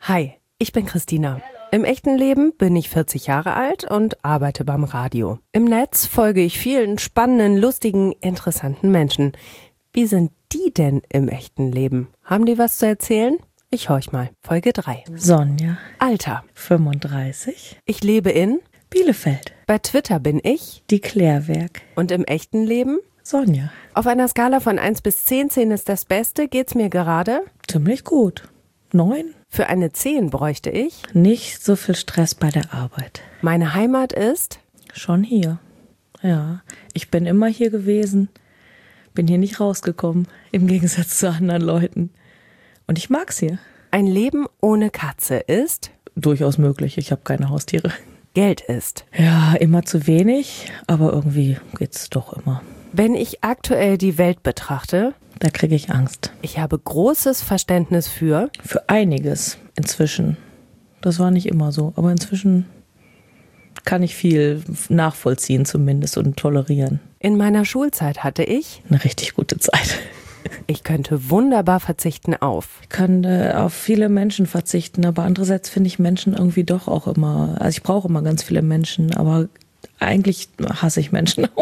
Hi, ich bin Christina. Im echten Leben bin ich 40 Jahre alt und arbeite beim Radio. Im Netz folge ich vielen spannenden, lustigen, interessanten Menschen. Wie sind die denn im echten Leben? Haben die was zu erzählen? Ich horch mal. Folge 3. Sonja. Alter. 35. Ich lebe in Bielefeld. Bei Twitter bin ich Die Klärwerk. Und im echten Leben? Sonja. Auf einer Skala von 1 bis 10, 10 ist das Beste, geht's mir gerade? Ziemlich gut. 9. Für eine 10 bräuchte ich Nicht so viel Stress bei der Arbeit. Meine Heimat ist Schon hier. Ja, ich bin immer hier gewesen. Bin hier nicht rausgekommen, im Gegensatz zu anderen Leuten. Und ich mag's hier. Ein Leben ohne Katze ist Durchaus möglich, ich habe keine Haustiere. Geld ist. Ja, immer zu wenig, aber irgendwie geht's doch immer. Wenn ich aktuell die Welt betrachte, Da kriege ich Angst. ich habe großes Verständnis für Für einiges inzwischen. Das war nicht immer so, aber inzwischen kann ich viel nachvollziehen zumindest und tolerieren. In meiner Schulzeit hatte ich Richtig gute Zeit. Ich könnte wunderbar verzichten auf. Ich kann auf viele Menschen verzichten, aber andererseits finde ich Menschen irgendwie doch auch immer, also ich brauche immer ganz viele Menschen, aber eigentlich hasse ich Menschen auch.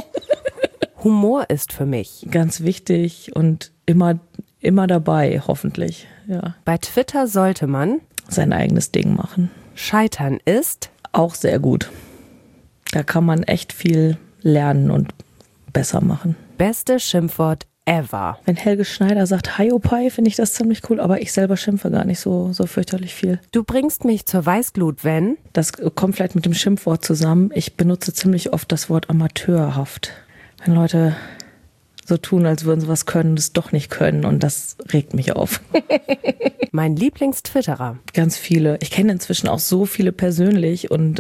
Humor ist für mich. Ganz wichtig und immer dabei, hoffentlich. Ja. Bei Twitter sollte man Sein eigenes Ding machen. Scheitern ist Auch sehr gut. Da kann man echt viel lernen und besser machen. beste Schimpfwort ever. Wenn Helge Schneider sagt Hiopai, finde ich das ziemlich cool, aber ich selber schimpfe gar nicht so fürchterlich viel. Du bringst mich zur Weißglut, wenn Das kommt vielleicht mit dem Schimpfwort zusammen. Ich benutze ziemlich oft das Wort amateurhaft. Wenn Leute so tun, als würden sie was können und es doch nicht können, und das regt mich auf. mein Lieblingstwitterer. Ganz viele. Ich kenne inzwischen auch so viele persönlich und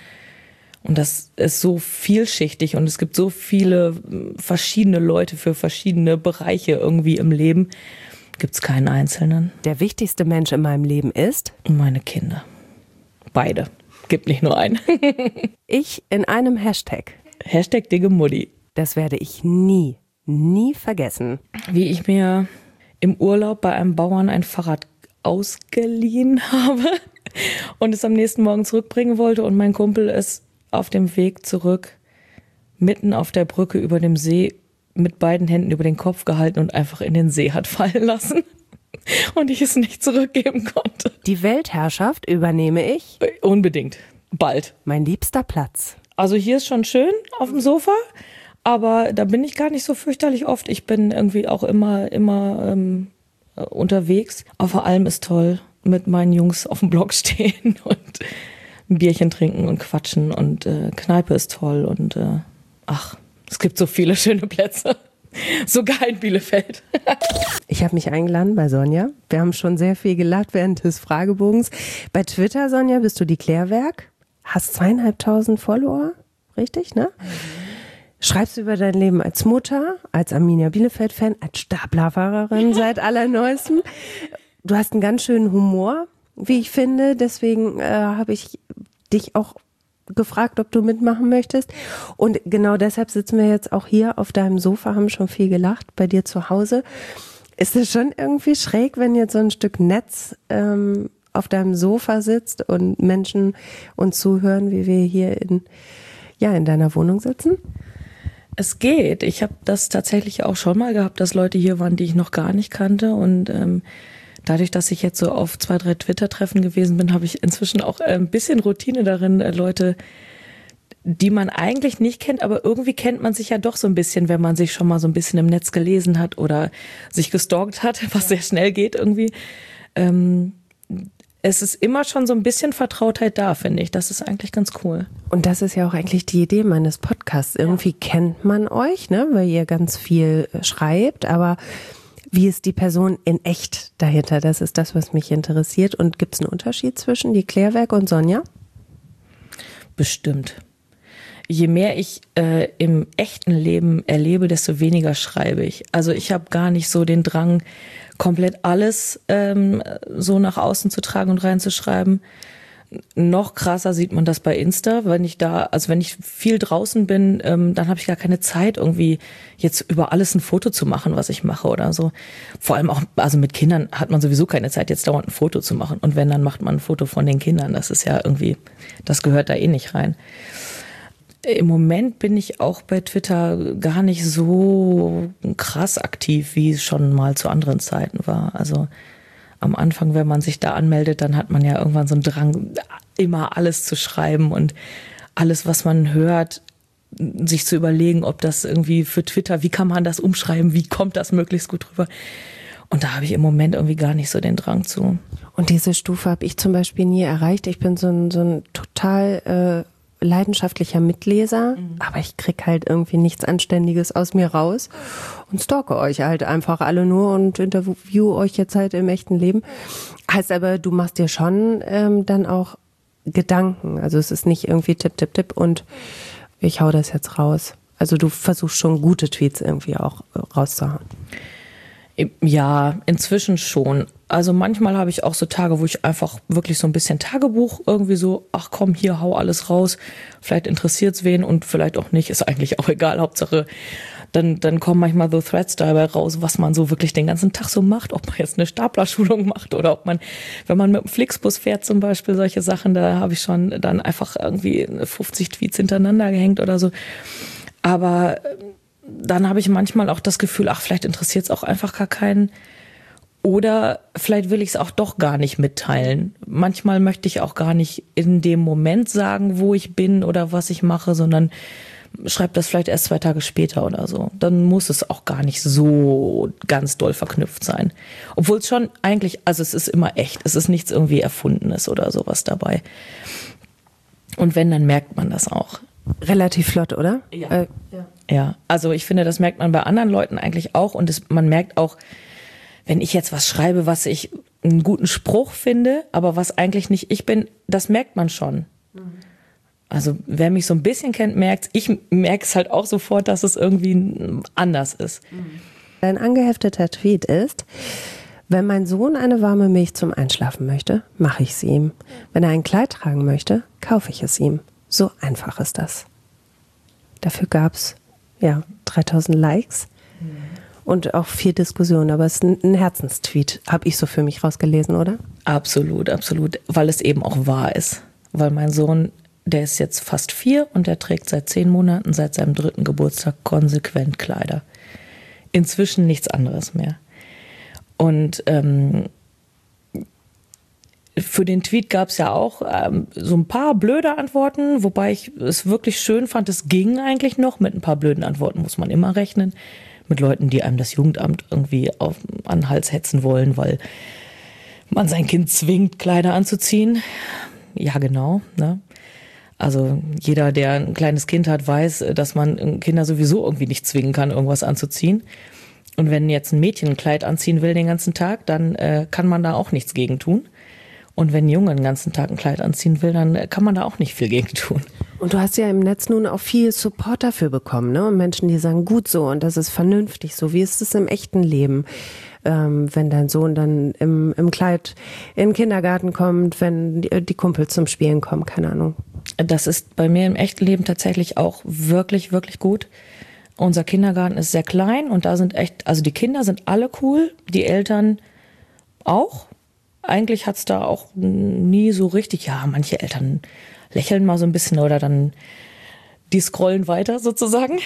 das ist so vielschichtig und es gibt so viele verschiedene Leute für verschiedene Bereiche irgendwie im Leben. Gibt's keinen Einzelnen. Der wichtigste Mensch in meinem Leben ist Und meine Kinder. Beide. Gibt nicht nur einen. ich in einem Hashtag. Hashtag Digge Mutti. Das werde ich nie vergessen. Wie ich mir im Urlaub bei einem Bauern ein Fahrrad ausgeliehen habe und es am nächsten Morgen zurückbringen wollte und mein Kumpel es auf dem Weg zurück mitten auf der Brücke über dem See mit beiden Händen über den Kopf gehalten und einfach in den See hat fallen lassen und ich es nicht zurückgeben konnte. Die Weltherrschaft übernehme ich. Unbedingt. Bald. Mein liebster Platz. Also hier ist schon schön auf dem Sofa, aber da bin ich gar nicht so fürchterlich oft. Ich bin irgendwie auch immer unterwegs. Aber vor allem ist toll, mit meinen Jungs auf dem Block stehen und ein Bierchen trinken und quatschen und Kneipe ist toll und es gibt so viele schöne Plätze. Sogar in Bielefeld. Ich habe mich eingeladen bei Sonja. Wir haben schon sehr viel gelacht während des Fragebogens. Bei Twitter, Sonja, bist du die Klärwerk. Hast 2.500 Follower, richtig, ne? Schreibst über dein Leben als Mutter, als Arminia Bielefeld-Fan, als Staplerfahrerin seit allerneuestem. Du hast einen ganz schönen Humor, wie ich finde. Deswegen habe ich dich auch gefragt, ob du mitmachen möchtest. Und genau deshalb sitzen wir jetzt auch hier auf deinem Sofa, haben schon viel gelacht bei dir zu Hause. Ist es schon irgendwie schräg, wenn jetzt so ein Stück Netz auf deinem Sofa sitzt und Menschen uns zuhören, wie wir hier in deiner Wohnung sitzen? Es geht. Ich habe das tatsächlich auch schon mal gehabt, dass Leute hier waren, die ich noch gar nicht kannte. Und dadurch, dass ich jetzt so auf 2, 3 Twitter-Treffen gewesen bin, habe ich inzwischen auch ein bisschen Routine darin, Leute, die man eigentlich nicht kennt, aber irgendwie kennt man sich ja doch so ein bisschen, wenn man sich schon mal so ein bisschen im Netz gelesen hat oder sich gestalkt hat, was sehr schnell geht irgendwie. Es ist immer schon so ein bisschen Vertrautheit da, finde ich. Das ist eigentlich ganz cool. Und das ist ja auch eigentlich die Idee meines Podcasts. Irgendwie kennt man euch, ne, weil ihr ganz viel schreibt, aber wie ist die Person in echt dahinter? Das ist das, was mich interessiert. Und gibt es einen Unterschied zwischen die Klärwerk und Sonja? Bestimmt. Je mehr ich im echten Leben erlebe, desto weniger schreibe ich. Also ich habe gar nicht so den Drang, komplett alles so nach außen zu tragen und reinzuschreiben. Noch krasser sieht man das bei Insta, wenn ich viel draußen bin, dann habe ich gar keine Zeit, irgendwie jetzt über alles ein Foto zu machen, was ich mache oder so. Vor allem auch, also mit Kindern hat man sowieso keine Zeit, jetzt dauernd ein Foto zu machen. Und wenn, dann macht man ein Foto von den Kindern. Das ist ja irgendwie, das gehört da eh nicht rein. Im Moment bin ich auch bei Twitter gar nicht so krass aktiv, wie es schon mal zu anderen Zeiten war. Also am Anfang, wenn man sich da anmeldet, dann hat man ja irgendwann so einen Drang, immer alles zu schreiben und alles, was man hört, sich zu überlegen, ob das irgendwie für Twitter, wie kann man das umschreiben, wie kommt das möglichst gut rüber. Und da habe ich im Moment irgendwie gar nicht so den Drang zu. Und diese Stufe habe ich zum Beispiel nie erreicht. Ich bin so ein total leidenschaftlicher Mitleser, aber ich krieg halt irgendwie nichts Anständiges aus mir raus und stalke euch halt einfach alle nur und interview euch jetzt halt im echten Leben. Heißt aber, du machst dir schon dann auch Gedanken. Also es ist nicht irgendwie Tipp, Tipp, Tipp und ich hau das jetzt raus. Also du versuchst schon gute Tweets irgendwie auch rauszuhauen. Ja, inzwischen schon. Also manchmal habe ich auch so Tage, wo ich einfach wirklich so ein bisschen Tagebuch irgendwie so, ach komm, hier, hau alles raus. Vielleicht interessiert's wen und vielleicht auch nicht, ist eigentlich auch egal. Hauptsache, dann kommen manchmal so Threads dabei raus, was man so wirklich den ganzen Tag so macht. Ob man jetzt eine Staplerschulung macht oder ob man, wenn man mit dem Flixbus fährt zum Beispiel, solche Sachen, da habe ich schon dann einfach irgendwie 50 Tweets hintereinander gehängt oder so. Aber dann habe ich manchmal auch das Gefühl, ach, vielleicht interessiert es auch einfach gar keinen. Oder vielleicht will ich es auch doch gar nicht mitteilen. Manchmal möchte ich auch gar nicht in dem Moment sagen, wo ich bin oder was ich mache, sondern schreibe das vielleicht erst 2 Tage später oder so. Dann muss es auch gar nicht so ganz doll verknüpft sein. Obwohl es schon eigentlich, also es ist immer echt. Es ist nichts irgendwie Erfundenes oder sowas dabei. Und wenn, dann merkt man das auch. Relativ flott, oder? Ja. Ja, also ich finde, das merkt man bei anderen Leuten eigentlich auch und man merkt auch, wenn ich jetzt was schreibe, was ich einen guten Spruch finde, aber was eigentlich nicht ich bin, das merkt man schon. Also wer mich so ein bisschen kennt, merkt's. Ich merke es halt auch sofort, dass es irgendwie anders ist. Ein angehefteter Tweet ist: Wenn mein Sohn eine warme Milch zum Einschlafen möchte, mache ich sie ihm. Wenn er ein Kleid tragen möchte, kaufe ich es ihm. So einfach ist das. Dafür gab's 3000 Likes und auch viel Diskussion, aber es ist ein Herzenstweet, habe ich so für mich rausgelesen, oder? Absolut, absolut, weil es eben auch wahr ist. Weil mein Sohn, der ist jetzt fast 4 und der trägt seit 10 Monaten, seit seinem 3. Geburtstag konsequent Kleider. Inzwischen nichts anderes mehr. Und für den Tweet gab es ja auch so ein paar blöde Antworten, wobei ich es wirklich schön fand, es ging eigentlich noch. Mit ein paar blöden Antworten muss man immer rechnen. Mit Leuten, die einem das Jugendamt irgendwie an den Hals hetzen wollen, weil man sein Kind zwingt, Kleider anzuziehen. Ja, genau. Ne? Also jeder, der ein kleines Kind hat, weiß, dass man Kinder sowieso irgendwie nicht zwingen kann, irgendwas anzuziehen. Und wenn jetzt ein Mädchen ein Kleid anziehen will den ganzen Tag, dann kann man da auch nichts gegen tun. Und wenn ein Junge den ganzen Tag ein Kleid anziehen will, dann kann man da auch nicht viel gegen tun. Und du hast ja im Netz nun auch viel Support dafür bekommen, ne? Und Menschen, die sagen, gut so und das ist vernünftig so. Wie ist es im echten Leben, wenn dein Sohn dann im Kleid in den Kindergarten kommt, wenn die Kumpels zum Spielen kommen, keine Ahnung? Das ist bei mir im echten Leben tatsächlich auch wirklich, wirklich gut. Unser Kindergarten ist sehr klein und da sind echt, also die Kinder sind alle cool, die Eltern auch. Eigentlich hat's da auch nie so richtig, ja, manche Eltern lächeln mal so ein bisschen oder dann die scrollen weiter sozusagen.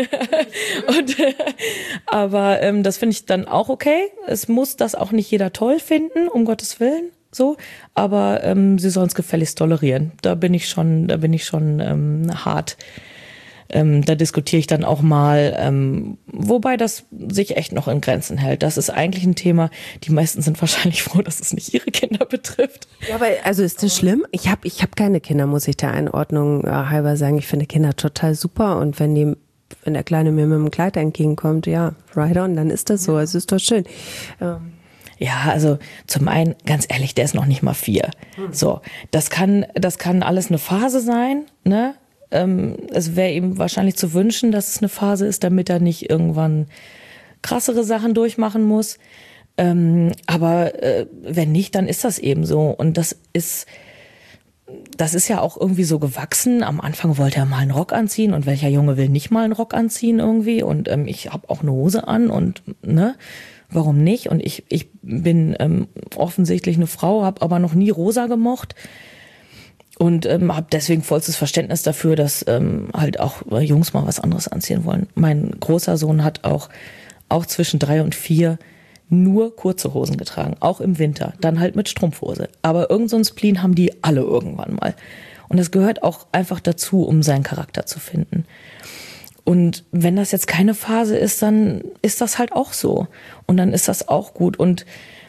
Aber das finde ich dann auch okay. Es muss das auch nicht jeder toll finden, um Gottes Willen, so. Aber sie sollen es gefälligst tolerieren. Da bin ich schon hart. Da diskutiere ich dann auch mal, wobei das sich echt noch in Grenzen hält. Das ist eigentlich ein Thema, die meisten sind wahrscheinlich froh, dass es nicht ihre Kinder betrifft. Ja, aber also ist das schlimm? Ich hab keine Kinder, muss ich der Einordnung halber sagen. Ich finde Kinder total super und wenn der Kleine mir mit dem Kleid entgegenkommt, ja, right on, dann ist das so. Es ist doch schön. Ja, also zum einen, ganz ehrlich, der ist noch nicht mal 4. So, das kann alles eine Phase sein, ne? Es wäre ihm wahrscheinlich zu wünschen, dass es eine Phase ist, damit er nicht irgendwann krassere Sachen durchmachen muss. Aber wenn nicht, dann ist das eben so. Und das ist das ist ja auch irgendwie so gewachsen. Am Anfang wollte er mal einen Rock anziehen und welcher Junge will nicht mal einen Rock anziehen irgendwie und ich habe auch eine Hose an und ne, warum nicht? Und ich bin offensichtlich eine Frau, habe aber noch nie rosa gemocht und habe deswegen vollstes Verständnis dafür, dass halt auch Jungs mal was anderes anziehen wollen. Mein großer Sohn hat auch zwischen 3 und 4 nur kurze Hosen getragen, auch im Winter, dann halt mit Strumpfhose. Aber irgend so ein Spleen haben die alle irgendwann mal. Und das gehört auch einfach dazu, um seinen Charakter zu finden. Und wenn das jetzt keine Phase ist, dann ist das halt auch so. Und dann ist das auch gut. Und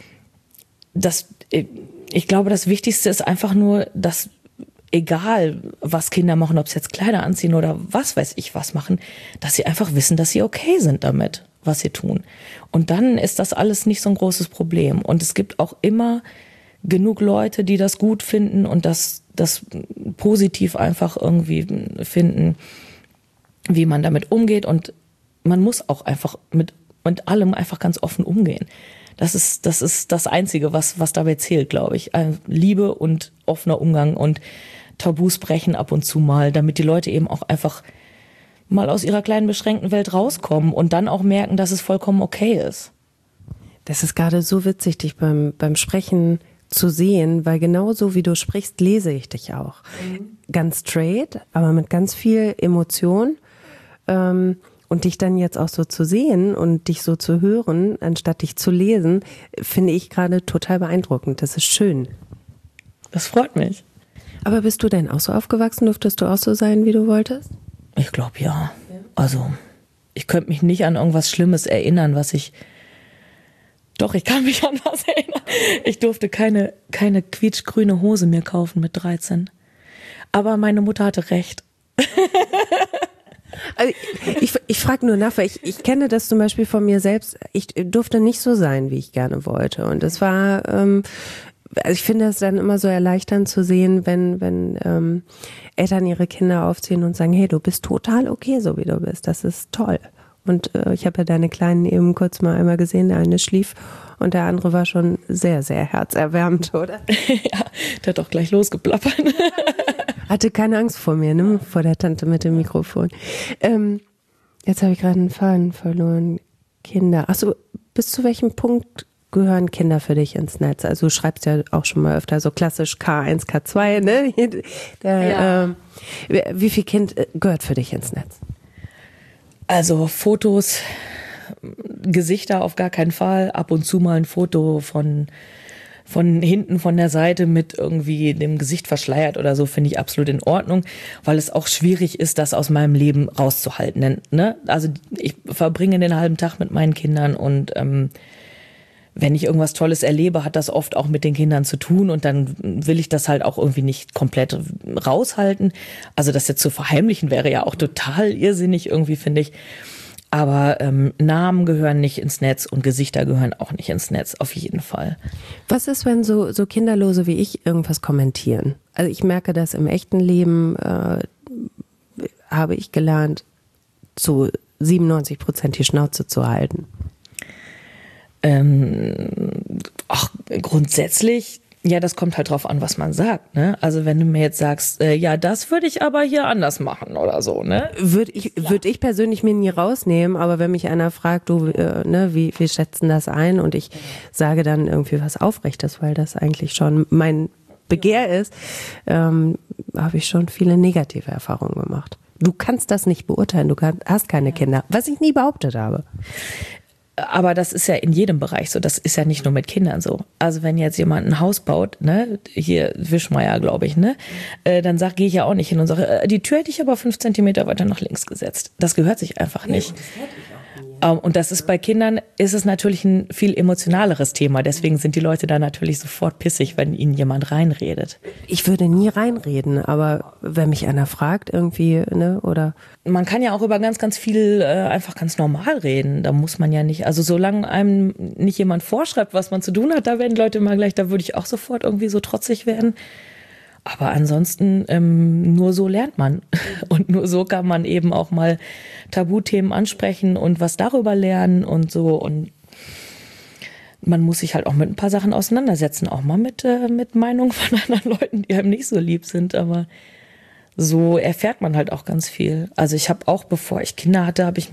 ich glaube, das Wichtigste ist einfach nur, dass egal, was Kinder machen, ob sie jetzt Kleider anziehen oder was weiß ich was machen, dass sie einfach wissen, dass sie okay sind damit, was sie tun. Und dann ist das alles nicht so ein großes Problem. Und es gibt auch immer genug Leute, die das gut finden und das positiv einfach irgendwie finden, wie man damit umgeht. Und man muss auch einfach mit allem einfach ganz offen umgehen. Das ist das Einzige, was dabei zählt, glaube ich. Liebe und offener Umgang und Tabus brechen ab und zu mal, damit die Leute eben auch einfach mal aus ihrer kleinen beschränkten Welt rauskommen und dann auch merken, dass es vollkommen okay ist. Das ist gerade so witzig, dich beim Sprechen zu sehen, weil genauso wie du sprichst, lese ich dich auch. Ganz straight, aber mit ganz viel Emotion. Und dich dann jetzt auch so zu sehen und dich so zu hören, anstatt dich zu lesen, finde ich gerade total beeindruckend. Das ist schön. Das freut mich. Aber bist du denn auch so aufgewachsen? Durftest du auch so sein, wie du wolltest? Ich glaube, ja. Also, ich könnte mich nicht an irgendwas Schlimmes erinnern, Doch, ich kann mich an was erinnern. Ich durfte keine quietschgrüne Hose mehr kaufen mit 13. Aber meine Mutter hatte recht. Also ich frage nur nach, weil ich kenne das zum Beispiel von mir selbst. Ich durfte nicht so sein, wie ich gerne wollte. Und es war, also ich finde es dann immer so erleichternd zu sehen, wenn Eltern ihre Kinder aufziehen und sagen, hey, du bist total okay, so wie du bist. Das ist toll. Und ich habe ja deine Kleinen eben kurz mal einmal gesehen. Der eine schlief und der andere war schon sehr, sehr herzerwärmend, oder? Ja, der hat auch gleich losgeplappert. Hatte keine Angst vor mir, ne? Vor der Tante mit dem Mikrofon. Jetzt habe ich gerade einen Faden verloren. Kinder. Achso, bis zu welchem Punkt gehören Kinder für dich ins Netz? Also du schreibst ja auch schon mal öfter so klassisch K1, K2, ne? Wie viel Kind gehört für dich ins Netz? Also Fotos, Gesichter auf gar keinen Fall. Ab und zu mal ein Foto von hinten, von der Seite mit irgendwie dem Gesicht verschleiert oder so, finde ich absolut in Ordnung, weil es auch schwierig ist, das aus meinem Leben rauszuhalten. Ne? Also ich verbringe den halben Tag mit meinen Kindern und wenn ich irgendwas Tolles erlebe, hat das oft auch mit den Kindern zu tun und dann will ich das halt auch irgendwie nicht komplett raushalten. Also das jetzt zu verheimlichen wäre ja auch total irrsinnig irgendwie, finde ich. Aber Namen gehören nicht ins Netz und Gesichter gehören auch nicht ins Netz, auf jeden Fall. Was ist, wenn so Kinderlose wie ich irgendwas kommentieren? Also ich merke das im echten Leben, habe ich gelernt, zu 97% die Schnauze zu halten. Grundsätzlich, ja, das kommt halt drauf an, was man sagt, ne? Also wenn du mir jetzt sagst, ja, das würde ich aber hier anders machen oder so, ne? Würde ich persönlich mir nie rausnehmen, aber wenn mich einer fragt, du, ne, wie schätzen das ein? Und ich sage dann irgendwie was Aufrechtes, weil das eigentlich schon mein Begehr ist, habe ich schon viele negative Erfahrungen gemacht. Du kannst das nicht beurteilen, du hast keine Kinder, was ich nie behauptet habe. Aber das ist ja in jedem Bereich so. Das ist ja nicht nur mit Kindern so. Also wenn jetzt jemand ein Haus baut, ne, hier Wischmeier, glaube ich, ne, dann gehe ich ja auch nicht hin und sage, die Tür hätte ich aber 5 Zentimeter weiter nach links gesetzt. Das gehört sich einfach nicht. Und das ist bei Kindern, ist es natürlich ein viel emotionaleres Thema. Deswegen sind die Leute da natürlich sofort pissig, wenn ihnen jemand reinredet. Ich würde nie reinreden, aber wenn mich einer fragt irgendwie, ne, oder... Man kann ja auch über ganz, ganz viel einfach ganz normal reden. Da muss man ja nicht, also solange einem nicht jemand vorschreibt, was man zu tun hat, da werden Leute immer gleich, da würde ich auch sofort irgendwie so trotzig werden. Aber ansonsten nur so lernt man. Und nur so kann man eben auch mal Tabuthemen ansprechen und was darüber lernen und so. Und man muss sich halt auch mit ein paar Sachen auseinandersetzen, auch mal mit Meinungen von anderen Leuten, die einem nicht so lieb sind, aber so erfährt man halt auch ganz viel. Also ich habe auch, bevor ich keine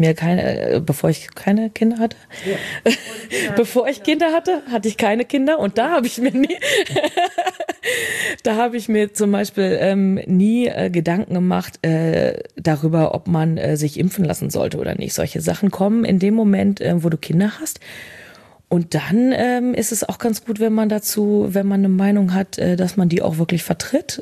Kinder hatte, bevor ich Kinder hatte, hatte ich keine Kinder und da habe ich mir zum Beispiel nie Gedanken gemacht darüber, ob man sich impfen lassen sollte oder nicht. Solche Sachen kommen in dem Moment, wo du Kinder hast. Und dann ist es auch ganz gut, wenn man eine Meinung hat, dass man die auch wirklich vertritt.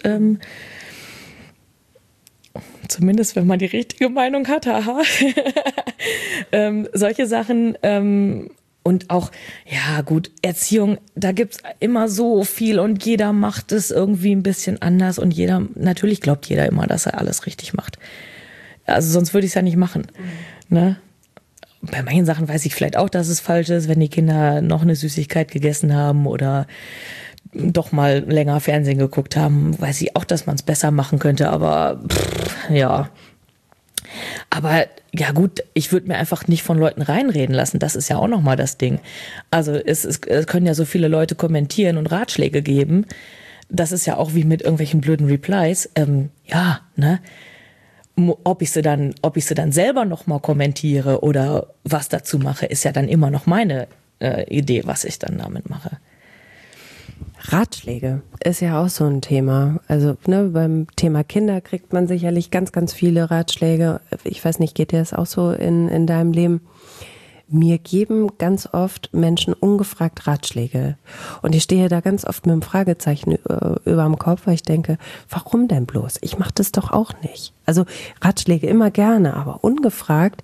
Zumindest, wenn man die richtige Meinung hat, haha. Solche Sachen und auch, ja gut, Erziehung, da gibt's immer so viel und jeder macht es irgendwie ein bisschen anders und natürlich glaubt jeder immer, dass er alles richtig macht. Also sonst würde ich es ja nicht machen. Ne? Bei manchen Sachen weiß ich vielleicht auch, dass es falsch ist, wenn die Kinder noch eine Süßigkeit gegessen haben oder doch mal länger Fernsehen geguckt haben, weiß ich auch, dass man es besser machen könnte, aber ja. Aber ja gut, ich würde mir einfach nicht von Leuten reinreden lassen, das ist ja auch nochmal das Ding. Also es können ja so viele Leute kommentieren und Ratschläge geben, das ist ja auch wie mit irgendwelchen blöden Replies, ja, ne? Ob ich sie dann selber nochmal kommentiere oder was dazu mache, ist ja dann immer noch meine Idee, was ich dann damit mache. Ratschläge ist ja auch so ein Thema. Also beim Thema Kinder kriegt man sicherlich ganz, ganz viele Ratschläge. Ich weiß nicht, geht dir das auch so in deinem Leben? Mir geben ganz oft Menschen ungefragt Ratschläge. Und ich stehe da ganz oft mit einem Fragezeichen über dem Kopf, weil ich denke, warum denn bloß? Ich mache das doch auch nicht. Also Ratschläge immer gerne, aber ungefragt.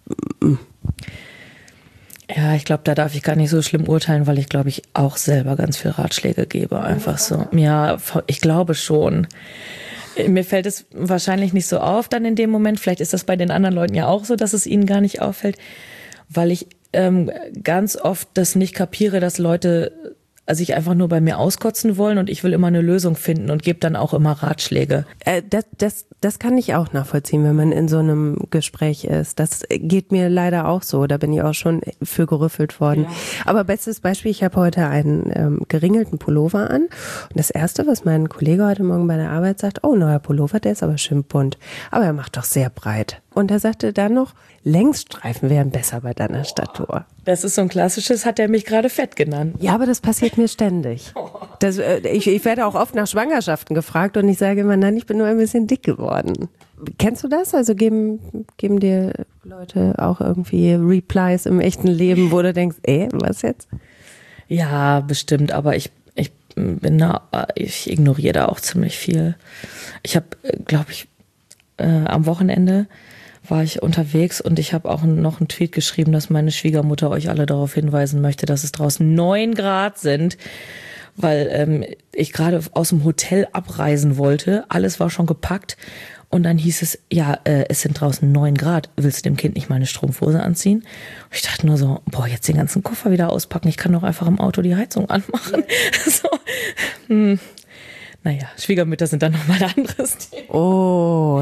Ja, ich glaube, da darf ich gar nicht so schlimm urteilen, weil ich glaube, ich auch selber ganz viel Ratschläge gebe, einfach so. Ja, ich glaube schon. Mir fällt es wahrscheinlich nicht so auf dann in dem Moment. Vielleicht ist das bei den anderen Leuten ja auch so, dass es ihnen gar nicht auffällt, weil ich ganz oft das nicht kapiere, dass Leute sich einfach nur bei mir auskotzen wollen und ich will immer eine Lösung finden und gebe dann auch immer Ratschläge. Das kann ich auch nachvollziehen, wenn man in so einem Gespräch ist. Das geht mir leider auch so. Da bin ich auch schon für gerüffelt worden. Ja. Aber bestes Beispiel, ich habe heute einen geringelten Pullover an. Und das Erste, was mein Kollege heute Morgen bei der Arbeit sagt, oh, neuer Pullover, der ist aber schön bunt. Aber er macht doch sehr breit. Und er sagte dann noch, Längsstreifen wären besser bei deiner Statur. Das ist so ein klassisches, hat er mich gerade fett genannt. Ja, aber das passiert mir ständig. Ich werde auch oft nach Schwangerschaften gefragt und ich sage immer, nein, ich bin nur ein bisschen dick geworden. Kennst du das? Also geben dir Leute auch irgendwie Replies im echten Leben, wo du denkst, was jetzt? Ja, bestimmt, aber ich ignoriere da auch ziemlich viel. Ich habe, glaube ich, am Wochenende war ich unterwegs und ich habe auch noch einen Tweet geschrieben, dass meine Schwiegermutter euch alle darauf hinweisen möchte, dass es draußen 9 Grad sind, weil ich gerade aus dem Hotel abreisen wollte. Alles war schon gepackt und dann hieß es, ja, es sind draußen 9 Grad. Willst du dem Kind nicht mal eine Strumpfhose anziehen? Und ich dachte nur so, ich den ganzen Koffer wieder auspacken. Ich kann doch einfach im Auto die Heizung anmachen. So. Naja, Schwiegermütter sind dann nochmal ein anderes Thema. Oh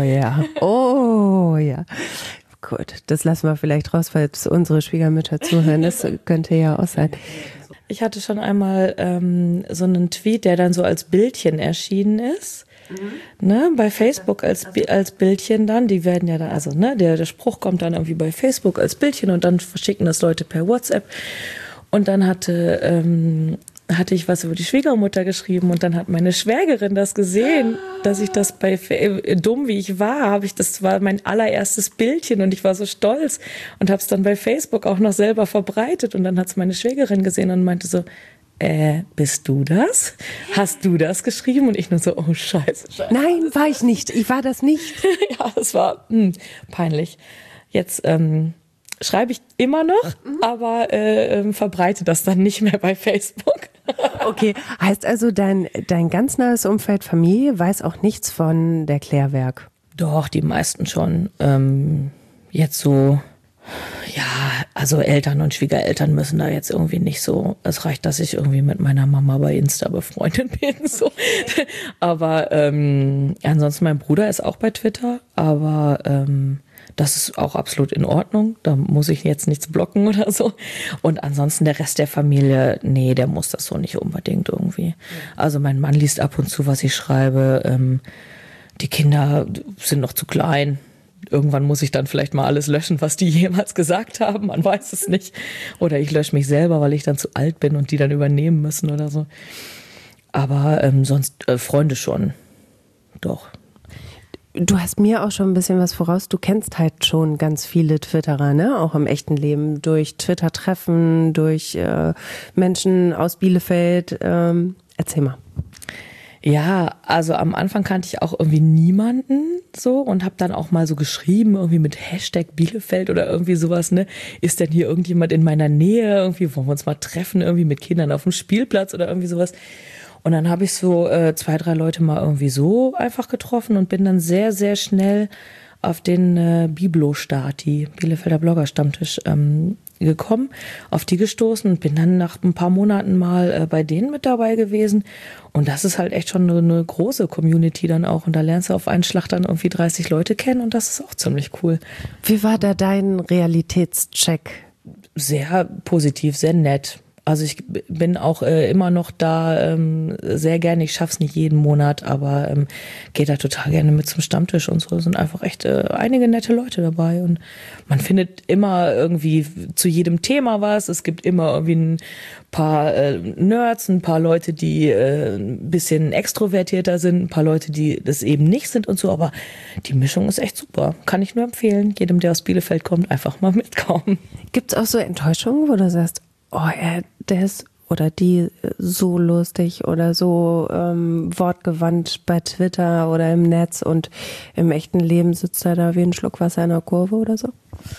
ja. Gut, das lassen wir vielleicht raus, falls unsere Schwiegermütter zuhören. Das könnte ja auch sein. Ich hatte schon einmal so einen Tweet, der dann so als Bildchen erschienen ist. Ne, bei Facebook als Bildchen dann, die werden ja da, also ne, der Spruch kommt dann irgendwie bei Facebook als Bildchen und dann verschicken das Leute per WhatsApp. Und dann hatte ich was über die Schwiegermutter geschrieben und dann hat meine Schwägerin das gesehen, dass ich das dumm wie ich war, das war mein allererstes Bildchen und ich war so stolz und habe es dann bei Facebook auch noch selber verbreitet und dann hat es meine Schwägerin gesehen und meinte so, bist du das? Hast du das geschrieben? Und ich nur so, oh Scheiße. Nein, war ich nicht. Ich war das nicht. Ja, das war peinlich. Jetzt schreibe ich immer noch, aber verbreite das dann nicht mehr bei Facebook. Okay, heißt also, dein ganz nahes Umfeld, Familie, weiß auch nichts von der Klärwerk? Doch, die meisten schon. Jetzt so, ja, also Eltern und Schwiegereltern müssen da jetzt irgendwie nicht so, es reicht, dass ich irgendwie mit meiner Mama bei Insta befreundet bin. So. Aber ansonsten, mein Bruder ist auch bei Twitter, aber Das ist auch absolut in Ordnung. Da muss ich jetzt nichts blocken oder so. Und ansonsten der Rest der Familie, nee, der muss das so nicht unbedingt irgendwie. Also mein Mann liest ab und zu, was ich schreibe. Die Kinder sind noch zu klein. Irgendwann muss ich dann vielleicht mal alles löschen, was die jemals gesagt haben. Man weiß es nicht. Oder ich lösche mich selber, weil ich dann zu alt bin und die dann übernehmen müssen oder so. Aber sonst Freunde schon. Doch. Du hast mir auch schon ein bisschen was voraus. Du kennst halt schon ganz viele Twitterer, ne? Auch im echten Leben. Durch Twitter-Treffen, durch Menschen aus Bielefeld. Erzähl mal. Ja, also am Anfang kannte ich auch irgendwie niemanden so und habe dann auch mal so geschrieben, irgendwie mit Hashtag Bielefeld oder irgendwie sowas, ne? Ist denn hier irgendjemand in meiner Nähe? Irgendwie wollen wir uns mal treffen, irgendwie mit Kindern auf dem Spielplatz oder irgendwie sowas. Und dann habe ich so 2, 3 Leute mal irgendwie so einfach getroffen und bin dann sehr, sehr schnell auf den Biblo-Stati, Bielefelder Blogger-Stammtisch, gekommen, auf die gestoßen und bin dann nach ein paar Monaten mal bei denen mit dabei gewesen. Und das ist halt echt schon eine große Community dann auch. Und da lernst du auf einen Schlag dann irgendwie 30 Leute kennen und das ist auch ziemlich cool. Wie war da dein Realitätscheck? Sehr positiv, sehr nett. Also ich bin auch immer noch da sehr gerne. Ich schaff's nicht jeden Monat, aber gehe da total gerne mit zum Stammtisch und so. Es sind einfach echt einige nette Leute dabei und man findet immer irgendwie zu jedem Thema was. Es gibt immer irgendwie ein paar Nerds, ein paar Leute, die ein bisschen extrovertierter sind, ein paar Leute, die das eben nicht sind und so. Aber die Mischung ist echt super. Kann ich nur empfehlen. Jedem, der aus Bielefeld kommt, einfach mal mitkommen. Gibt's auch so Enttäuschungen, wo du sagst, oh, der ist oder die so lustig oder so wortgewandt bei Twitter oder im Netz und im echten Leben sitzt er da wie ein Schluck Wasser in der Kurve oder so?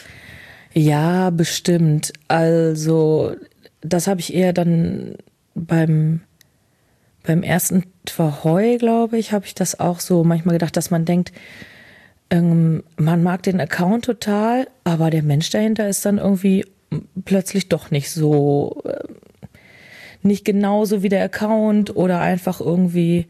Ja, bestimmt. Also das habe ich eher dann beim ersten Verheu, glaube ich, habe ich das auch so manchmal gedacht, dass man denkt, man mag den Account total, aber der Mensch dahinter ist dann irgendwie plötzlich doch nicht so, nicht genauso wie der Account oder einfach irgendwie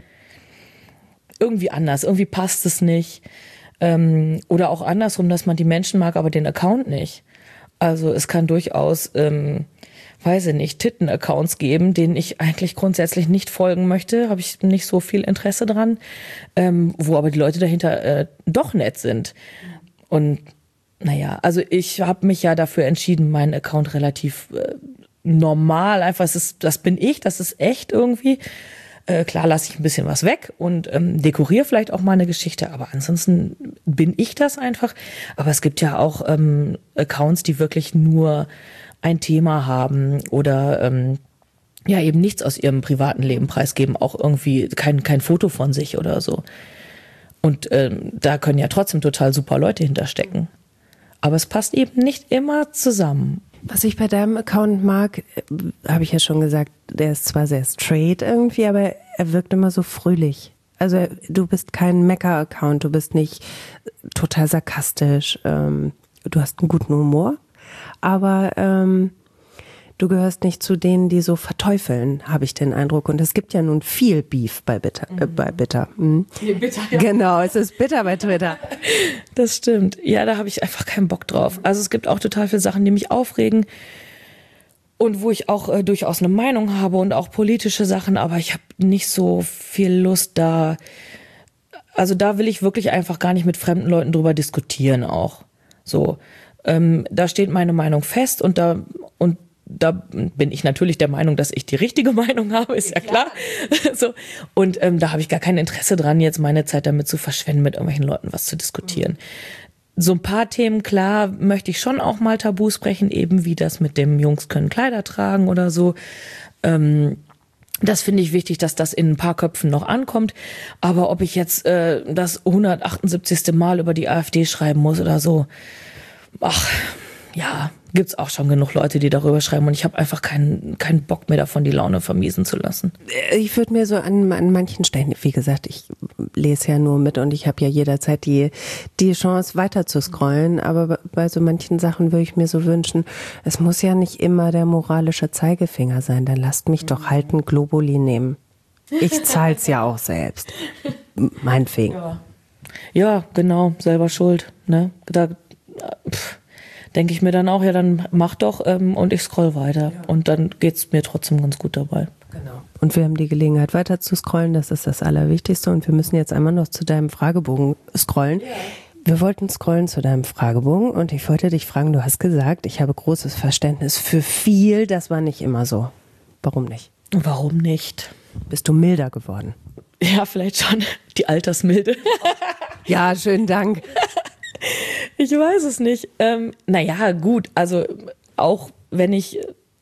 anders, irgendwie passt es nicht. Oder auch andersrum, dass man die Menschen mag, aber den Account nicht. Also es kann durchaus, weiß ich nicht, Titten-Accounts geben, denen ich eigentlich grundsätzlich nicht folgen möchte, habe ich nicht so viel Interesse dran, wo aber die Leute dahinter doch nett sind. Und naja, also ich habe mich ja dafür entschieden, meinen Account relativ normal, einfach, das bin ich, das ist echt irgendwie. Klar lasse ich ein bisschen was weg und dekoriere vielleicht auch mal eine Geschichte, aber ansonsten bin ich das einfach. Aber es gibt ja auch Accounts, die wirklich nur ein Thema haben oder ja eben nichts aus ihrem privaten Leben preisgeben, auch irgendwie kein Foto von sich oder so. Und da können ja trotzdem total super Leute hinterstecken. Aber es passt eben nicht immer zusammen. Was ich bei deinem Account mag, habe ich ja schon gesagt, der ist zwar sehr straight irgendwie, aber er wirkt immer so fröhlich. Also du bist kein Mecker-Account, du bist nicht total sarkastisch, du hast einen guten Humor, aber du gehörst nicht zu denen, die so verteufeln, habe ich den Eindruck. Und es gibt ja nun viel Beef bei Bitter. Bei Bitter. Nee, bitter, ja. Genau, es ist bitter bei Twitter. Das stimmt. Ja, da habe ich einfach keinen Bock drauf. Also es gibt auch total viele Sachen, die mich aufregen und wo ich auch durchaus eine Meinung habe und auch politische Sachen, aber ich habe nicht so viel Lust da. Also da will ich wirklich einfach gar nicht mit fremden Leuten drüber diskutieren auch. So, da steht meine Meinung fest und da bin ich natürlich der Meinung, dass ich die richtige Meinung habe, ist ja klar. So. Und da habe ich gar kein Interesse dran, jetzt meine Zeit damit zu verschwenden, mit irgendwelchen Leuten was zu diskutieren. So ein paar Themen, klar, möchte ich schon auch mal Tabus brechen, eben wie das mit dem Jungs können Kleider tragen oder so. Das finde ich wichtig, dass das in ein paar Köpfen noch ankommt. Aber ob ich jetzt das 178. Mal über die AfD schreiben muss oder so, ach, ja, gibt's auch schon genug Leute, die darüber schreiben und ich habe einfach keinen Bock mehr davon, die Laune vermiesen zu lassen. Ich würde mir so an manchen Stellen, wie gesagt, ich lese ja nur mit und ich habe ja jederzeit die Chance weiter zu scrollen, aber bei so manchen Sachen würde ich mir so wünschen, es muss ja nicht immer der moralische Zeigefinger sein, dann lasst mich doch halt ein Globuli nehmen. Ich zahl's ja auch selbst. Meinetwegen. Ja, genau, selber schuld, ne? denke ich mir dann auch, ja, dann mach doch und ich scroll weiter. Ja. Und dann geht's mir trotzdem ganz gut dabei. Genau. Und wir haben die Gelegenheit weiter zu scrollen, das ist das Allerwichtigste. Und wir müssen jetzt einmal noch zu deinem Fragebogen scrollen. Ja. Wir wollten scrollen zu deinem Fragebogen und ich wollte dich fragen, du hast gesagt, ich habe großes Verständnis für viel, das war nicht immer so. Warum nicht? Warum nicht? Bist du milder geworden? Ja, vielleicht schon. Die Altersmilde. Ja, schönen Dank. Ich weiß es nicht. Naja, gut, also auch wenn ich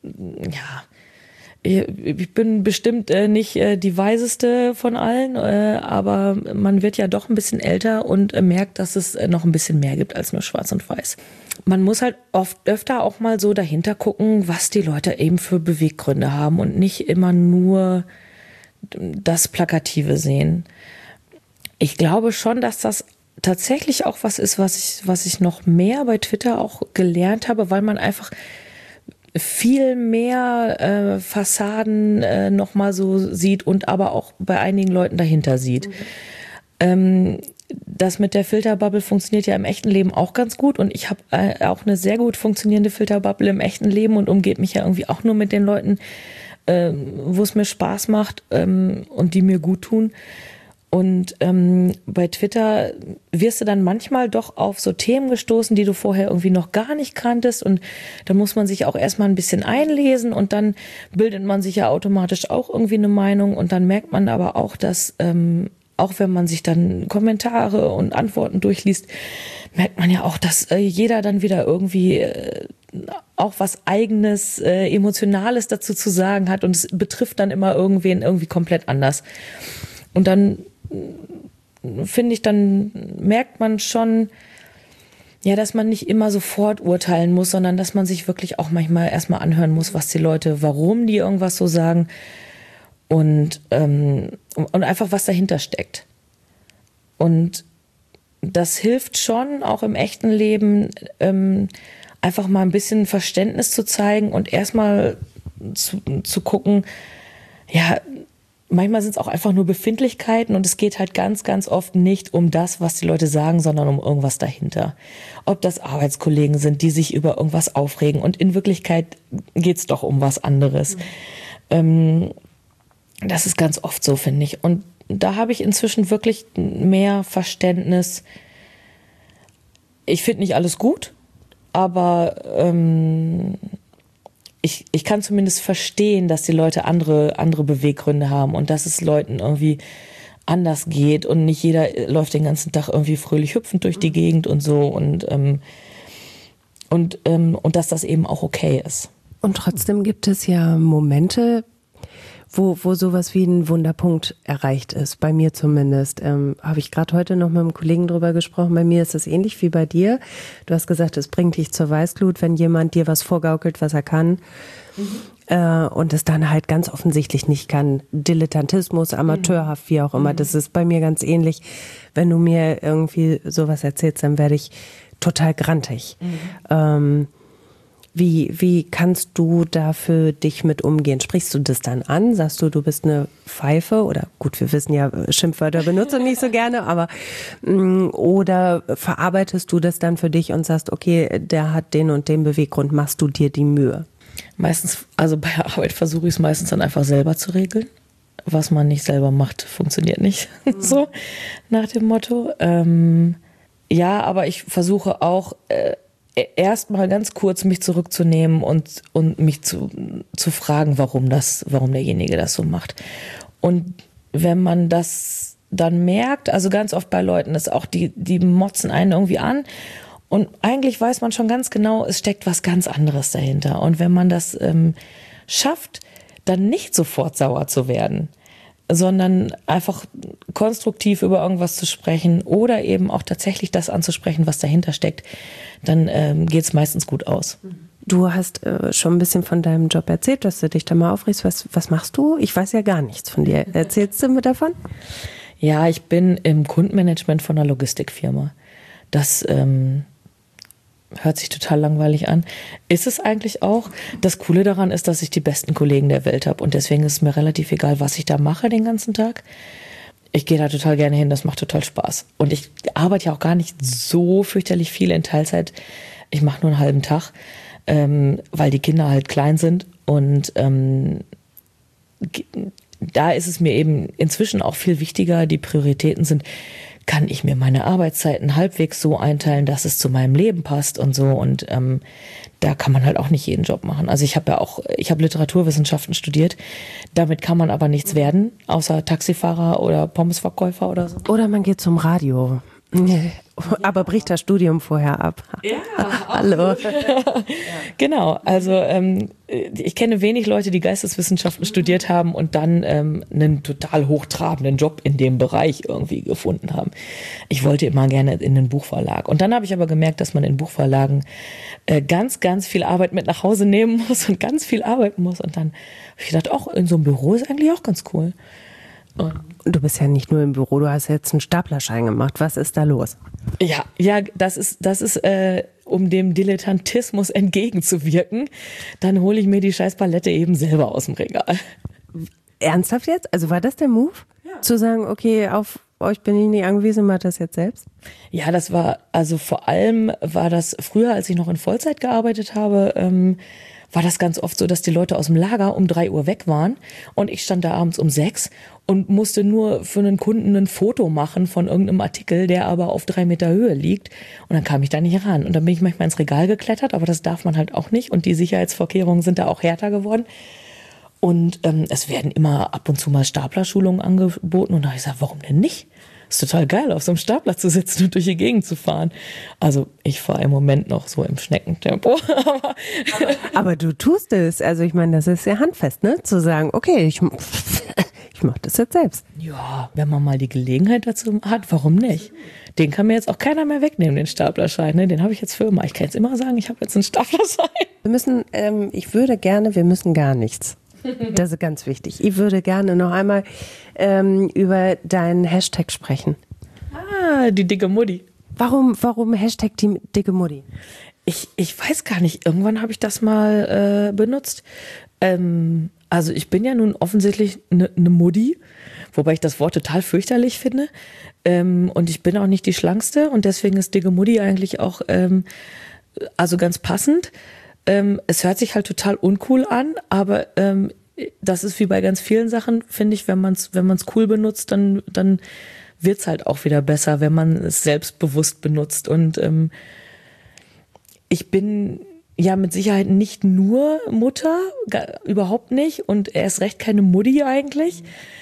bin bestimmt nicht die Weiseste von allen, aber man wird ja doch ein bisschen älter und merkt, dass es noch ein bisschen mehr gibt als nur schwarz und weiß. Man muss halt öfter auch mal so dahinter gucken, was die Leute eben für Beweggründe haben und nicht immer nur das Plakative sehen. Ich glaube schon, dass das tatsächlich auch was ist, was ich noch mehr bei Twitter auch gelernt habe, weil man einfach viel mehr Fassaden noch mal so sieht und aber auch bei einigen Leuten dahinter sieht. Das mit der Filterbubble funktioniert ja im echten Leben auch ganz gut und ich habe auch eine sehr gut funktionierende Filterbubble im echten Leben und umgebe mich ja irgendwie auch nur mit den Leuten, wo es mir Spaß macht und die mir gut tun. Und bei Twitter wirst du dann manchmal doch auf so Themen gestoßen, die du vorher irgendwie noch gar nicht kanntest. Und da muss man sich auch erstmal ein bisschen einlesen und dann bildet man sich ja automatisch auch irgendwie eine Meinung. Und dann merkt man aber auch, dass auch wenn man sich dann Kommentare und Antworten durchliest, merkt man ja auch, dass jeder dann wieder irgendwie auch was Eigenes, Emotionales dazu zu sagen hat. Und es betrifft dann immer irgendwen irgendwie komplett anders. Und dann finde ich, dann merkt man schon, ja, dass man nicht immer sofort urteilen muss, sondern dass man sich wirklich auch manchmal erstmal anhören muss, was die Leute, warum die irgendwas so sagen und einfach, was dahinter steckt. Und das hilft schon, auch im echten Leben, einfach mal ein bisschen Verständnis zu zeigen und erstmal zu gucken, ja, manchmal sind es auch einfach nur Befindlichkeiten und es geht halt ganz, ganz oft nicht um das, was die Leute sagen, sondern um irgendwas dahinter. Ob das Arbeitskollegen sind, die sich über irgendwas aufregen und in Wirklichkeit geht es doch um was anderes. Das ist ganz oft so, finde ich. Und da habe ich inzwischen wirklich mehr Verständnis. Ich finde nicht alles gut, aber ich kann zumindest verstehen, dass die Leute andere Beweggründe haben und dass es Leuten irgendwie anders geht und nicht jeder läuft den ganzen Tag irgendwie fröhlich hüpfend durch die Gegend und so und dass das eben auch okay ist. Und trotzdem gibt es ja Momente, wo sowas wie ein Wunderpunkt erreicht ist, bei mir zumindest. Habe ich gerade heute noch mit einem Kollegen drüber gesprochen. Bei mir ist es ähnlich wie bei dir. Du hast gesagt, es bringt dich zur Weißglut, wenn jemand dir was vorgaukelt, was er kann. Und es dann halt ganz offensichtlich nicht kann. Dilettantismus, amateurhaft, wie auch immer. Das ist bei mir ganz ähnlich. Wenn du mir irgendwie sowas erzählst, dann werde ich total grantig. Wie kannst du da für dich mit umgehen? Sprichst du das dann an? Sagst du, du bist eine Pfeife? Oder gut, wir wissen ja, Schimpfwörter benutze nicht so gerne, aber oder verarbeitest du das dann für dich und sagst, okay, der hat den und den Beweggrund, machst du dir die Mühe? Meistens, also bei der Arbeit versuche ich es meistens dann einfach selber zu regeln. Was man nicht selber macht, funktioniert nicht. So, nach dem Motto. Ja, aber ich versuche auch erst mal ganz kurz mich zurückzunehmen und mich zu fragen, warum derjenige das so macht. Und wenn man das dann merkt, also ganz oft bei Leuten ist auch, die motzen einen irgendwie an und eigentlich weiß man schon ganz genau, es steckt was ganz anderes dahinter. Und wenn man das schafft, dann nicht sofort sauer zu werden, sondern einfach konstruktiv über irgendwas zu sprechen oder eben auch tatsächlich das anzusprechen, was dahinter steckt, dann geht es meistens gut aus. Du hast schon ein bisschen von deinem Job erzählt, dass du dich da mal aufregst. Was machst du? Ich weiß ja gar nichts von dir. Erzählst du mir davon? Ja, ich bin im Kundenmanagement von einer Logistikfirma. Das hört sich total langweilig an. Ist es eigentlich auch. Das Coole daran ist, dass ich die besten Kollegen der Welt habe und deswegen ist es mir relativ egal, was ich da mache den ganzen Tag. Ich gehe da total gerne hin, das macht total Spaß. Und ich arbeite ja auch gar nicht so fürchterlich viel in Teilzeit. Ich mache nur einen halben Tag, weil die Kinder halt klein sind und da ist es mir eben inzwischen auch viel wichtiger, die Prioritäten sind, kann ich mir meine Arbeitszeiten halbwegs so einteilen, dass es zu meinem Leben passt und so und da kann man halt auch nicht jeden Job machen. Also ich habe Literaturwissenschaften studiert, damit kann man aber nichts werden, außer Taxifahrer oder Pommesverkäufer oder so. Oder man geht zum Radio. Aber bricht das Studium vorher ab. Ja, hallo. Genau, also ich kenne wenig Leute, die Geisteswissenschaften studiert haben und dann einen total hochtrabenden Job in dem Bereich irgendwie gefunden haben. Ich wollte immer gerne in den Buchverlag. Und dann habe ich aber gemerkt, dass man in Buchverlagen ganz, ganz viel Arbeit mit nach Hause nehmen muss und ganz viel arbeiten muss. Und dann habe ich gedacht, auch in so einem Büro ist eigentlich auch ganz cool. Und du bist ja nicht nur im Büro, du hast jetzt einen Staplerschein gemacht. Was ist da los? Ja, das ist, um dem Dilettantismus entgegenzuwirken, dann hole ich mir die scheiß Palette eben selber aus dem Regal. Ernsthaft jetzt? Also war das der Move? Ja. Zu sagen, okay, auf euch bin ich nicht angewiesen, macht das jetzt selbst? Ja, vor allem war das früher, als ich noch in Vollzeit gearbeitet habe, war das ganz oft so, dass die Leute aus dem Lager um 3 Uhr weg waren und ich stand da abends um 6 und musste nur für einen Kunden ein Foto machen von irgendeinem Artikel, der aber auf 3 Meter Höhe liegt und dann kam ich da nicht ran. Und dann bin ich manchmal ins Regal geklettert, aber das darf man halt auch nicht und die Sicherheitsvorkehrungen sind da auch härter geworden. Und es werden immer ab und zu mal Staplerschulungen angeboten und da habe ich gesagt, warum denn nicht? Ist total geil, auf so einem Stapler zu sitzen und durch die Gegend zu fahren. Also ich fahre im Moment noch so im Schneckentempo. Aber du tust es. Also ich meine, das ist ja handfest, ne? Zu sagen, okay, ich mache das jetzt selbst. Ja, wenn man mal die Gelegenheit dazu hat, warum nicht? Den kann mir jetzt auch keiner mehr wegnehmen, den Staplerschein. Ne? Den habe ich jetzt für immer. Ich kann jetzt immer sagen, ich habe jetzt einen Staplerschein. Wir müssen gar nichts. Das ist ganz wichtig. Ich würde gerne noch einmal über deinen Hashtag sprechen. Ah, die dicke Mutti. Warum Hashtag die dicke Mutti? Ich weiß gar nicht. Irgendwann habe ich das mal benutzt. Also ich bin ja nun offensichtlich eine Mutti, wobei ich das Wort total fürchterlich finde. Und ich bin auch nicht die Schlankste und deswegen ist dicke Mutti eigentlich auch also ganz passend. Es hört sich halt total uncool an, aber das ist wie bei ganz vielen Sachen, finde ich, wenn man es cool benutzt, dann wird's halt auch wieder besser, wenn man es selbstbewusst benutzt. Und ich bin ja mit Sicherheit nicht nur Mutter, überhaupt nicht und erst recht keine Mutti eigentlich.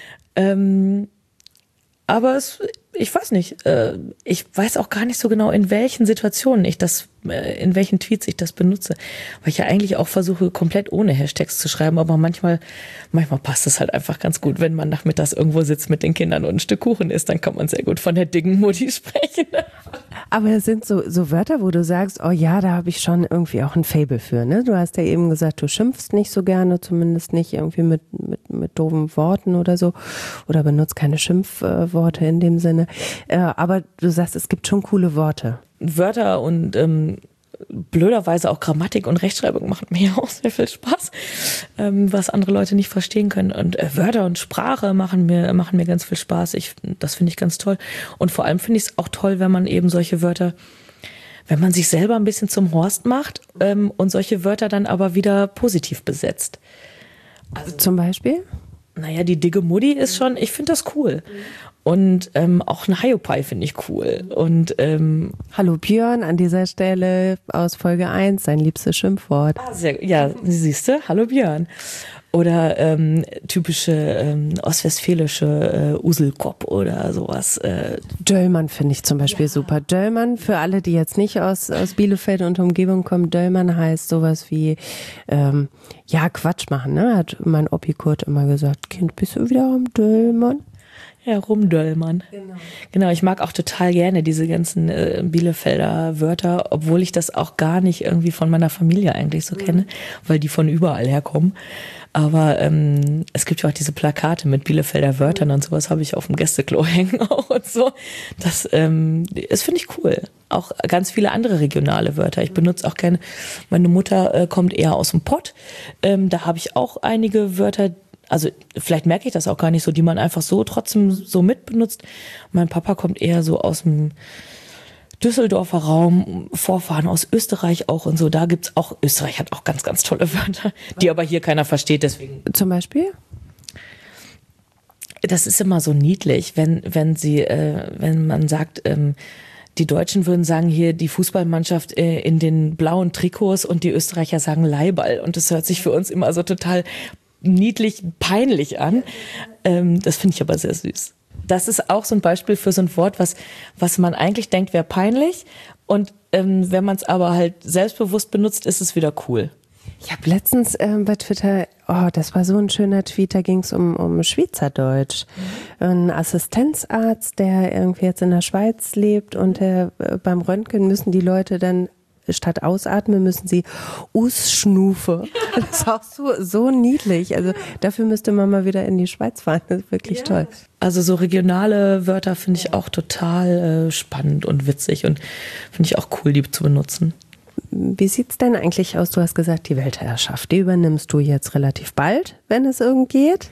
Aber ich weiß nicht, ich weiß auch gar nicht so genau, in welchen Situationen in welchen Tweets ich das benutze, weil ich ja eigentlich auch versuche, komplett ohne Hashtags zu schreiben, aber manchmal passt es halt einfach ganz gut, wenn man nachmittags irgendwo sitzt mit den Kindern und ein Stück Kuchen isst, dann kann man sehr gut von der dicken Mutti sprechen. Aber es sind so Wörter, wo du sagst, oh ja, da habe ich schon irgendwie auch ein Faible für, ne? Du hast ja eben gesagt, du schimpfst nicht so gerne, zumindest nicht irgendwie mit doofen Worten oder so, oder benutzt keine Schimpfworte in dem Sinne. Aber du sagst, es gibt schon coole Worte. Wörter und blöderweise auch Grammatik und Rechtschreibung machen mir ja auch sehr viel Spaß, was andere Leute nicht verstehen können. Und Wörter und Sprache machen mir ganz viel Spaß. Das finde ich ganz toll. Und vor allem finde ich es auch toll, wenn man eben solche Wörter, wenn man sich selber ein bisschen zum Horst macht und solche Wörter dann aber wieder positiv besetzt. Also, zum Beispiel? Naja, die dicke Mutti ist schon, ich finde das cool. Und auch ein Hiopai finde ich cool. Und hallo Björn an dieser Stelle aus Folge 1, sein liebstes Schimpfwort. Ja, siehst du, hallo Björn. Oder typische ostwestfälische Uselkopf oder sowas. Döllmann finde ich zum Beispiel super. Döllmann, für alle, die jetzt nicht aus Bielefeld und Umgebung kommen, Döllmann heißt sowas wie Quatsch machen, ne? Hat mein Opi Kurt immer gesagt, Kind, bist du wieder am Döllmann? Ja, rumdöllmann. Genau, ich mag auch total gerne diese ganzen Bielefelder Wörter, obwohl ich das auch gar nicht irgendwie von meiner Familie eigentlich so kenne, weil die von überall herkommen. Aber es gibt ja auch diese Plakate mit Bielefelder Wörtern und sowas habe ich auf dem Gästeklo hängen auch und so. Das finde ich cool. Auch ganz viele andere regionale Wörter. Ich benutze auch gerne, meine Mutter kommt eher aus dem Pott. Da habe ich auch einige Wörter, also vielleicht merke ich das auch gar nicht so, die man einfach so trotzdem so mitbenutzt. Mein Papa kommt eher so aus dem Düsseldorfer Raum, Vorfahren aus Österreich auch und so. Da gibt's auch, Österreich hat auch ganz, ganz tolle Wörter, die aber hier keiner versteht, deswegen. Zum Beispiel? Das ist immer so niedlich, wenn man sagt, die Deutschen würden sagen hier die Fußballmannschaft in den blauen Trikots und die Österreicher sagen Leihball. Und das hört sich für uns immer so total niedlich, peinlich an. Das finde ich aber sehr süß. Das ist auch so ein Beispiel für so ein Wort, was man eigentlich denkt, wäre peinlich. Und wenn man es aber halt selbstbewusst benutzt, ist es wieder cool. Ich habe letztens bei Twitter, das war so ein schöner Tweet, da ging es um Schweizerdeutsch. Ein Assistenzarzt, der irgendwie jetzt in der Schweiz lebt und beim Röntgen müssen die Leute dann statt ausatmen, müssen sie ausschnufe. Das ist auch so niedlich. Also dafür müsste man mal wieder in die Schweiz fahren. Das ist wirklich toll. Also so regionale Wörter finde ich auch total spannend und witzig und finde ich auch cool, die zu benutzen. Wie sieht's denn eigentlich aus? Du hast gesagt, die Weltherrschaft, die übernimmst du jetzt relativ bald, wenn es irgend geht.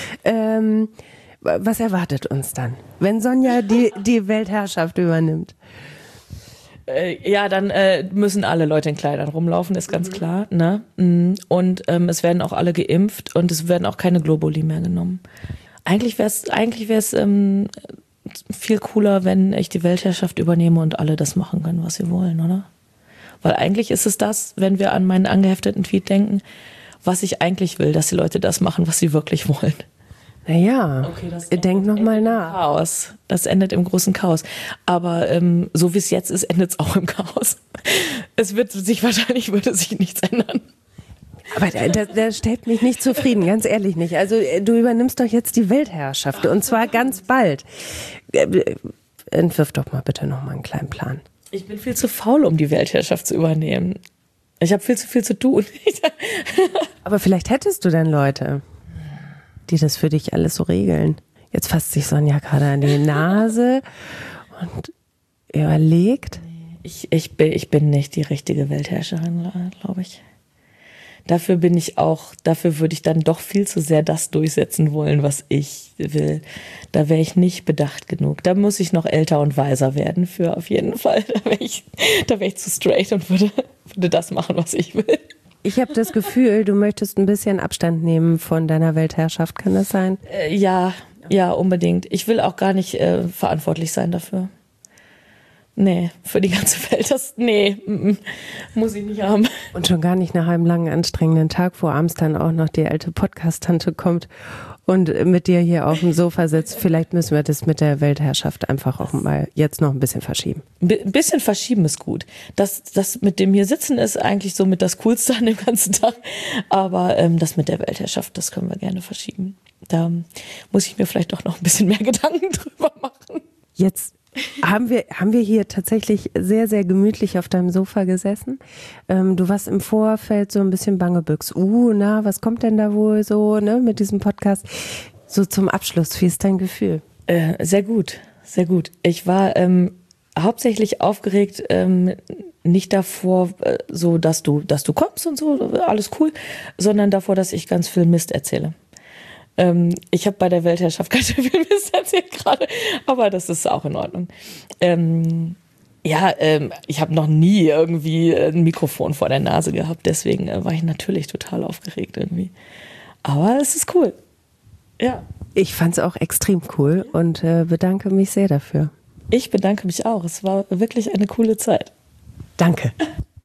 Was erwartet uns dann, wenn Sonja die Weltherrschaft übernimmt? Ja, dann müssen alle Leute in Kleidern rumlaufen, ist ganz klar. Ne? Und es werden auch alle geimpft und es werden auch keine Globuli mehr genommen. Eigentlich wär's viel cooler, wenn ich die Weltherrschaft übernehme und alle das machen können, was sie wollen, oder? Weil eigentlich ist es das, wenn wir an meinen angehefteten Tweet denken, was ich eigentlich will, dass die Leute das machen, was sie wirklich wollen. Naja, denk nochmal nach. Chaos. Das endet im großen Chaos. Aber so wie es jetzt ist, endet es auch im Chaos. Würde sich nichts ändern. Aber das stellt mich nicht zufrieden, ganz ehrlich nicht. Also du übernimmst doch jetzt die Weltherrschaft und zwar ganz bald. Entwirf doch mal bitte nochmal einen kleinen Plan. Ich bin viel zu faul, um die Weltherrschaft zu übernehmen. Ich habe viel zu viel zu tun. Aber vielleicht hättest du dann Leute, die das für dich alles so regeln. Jetzt fasst sich Sonja gerade an die Nase und überlegt. Ich bin nicht die richtige Weltherrscherin, glaube ich. Dafür würde ich dann doch viel zu sehr das durchsetzen wollen, was ich will. Da wäre ich nicht bedacht genug. Da muss ich noch älter und weiser werden für auf jeden Fall. Da wäre ich zu straight und würde das machen, was ich will. Ich habe das Gefühl, du möchtest ein bisschen Abstand nehmen von deiner Weltherrschaft. Kann das sein? Ja, unbedingt. Ich will auch gar nicht verantwortlich sein dafür. Nee, für die ganze Welt, muss ich nicht haben. Und schon gar nicht nach einem langen, anstrengenden Tag, wo abends dann auch noch die alte Podcast-Tante kommt und mit dir hier auf dem Sofa sitzt. Vielleicht müssen wir das mit der Weltherrschaft einfach auch mal jetzt noch ein bisschen verschieben. Ein bisschen verschieben ist gut. Das mit dem hier sitzen ist eigentlich so mit das Coolste an dem ganzen Tag. Aber das mit der Weltherrschaft, das können wir gerne verschieben. Da muss ich mir vielleicht auch noch ein bisschen mehr Gedanken drüber machen. Jetzt haben wir hier tatsächlich sehr, sehr gemütlich auf deinem Sofa gesessen. Du warst im Vorfeld so ein bisschen bangebüchs. Was kommt denn da wohl so, ne, mit diesem Podcast? So zum Abschluss, wie ist dein Gefühl? Sehr gut, sehr gut. Ich war hauptsächlich aufgeregt, nicht davor, so dass du kommst und so, alles cool, sondern davor, dass ich ganz viel Mist erzähle. Ich habe bei der Weltherrschaft ganz schön viel Mist erzählt gerade, aber das ist auch in Ordnung. Ich habe noch nie irgendwie ein Mikrofon vor der Nase gehabt, deswegen war ich natürlich total aufgeregt irgendwie. Aber es ist cool. Ja. Ich fand es auch extrem cool und bedanke mich sehr dafür. Ich bedanke mich auch. Es war wirklich eine coole Zeit. Danke.